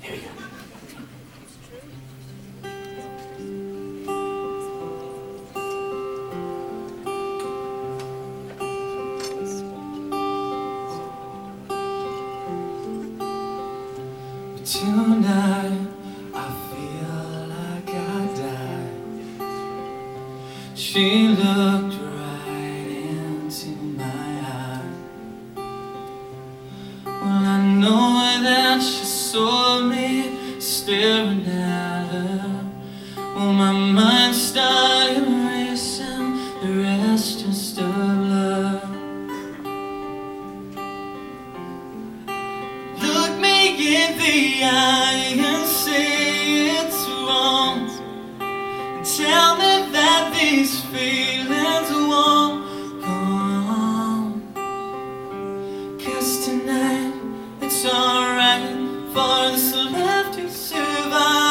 Tonight I feel like I died. She looked right into my eye. Well, I know that she saw me staring at her. Well, my mind started racing, the rest just a blur. Look me in the eye and say it's wrong. Tell me that these feelings won't go on. 'Cause tonight it's alright for this love to survive.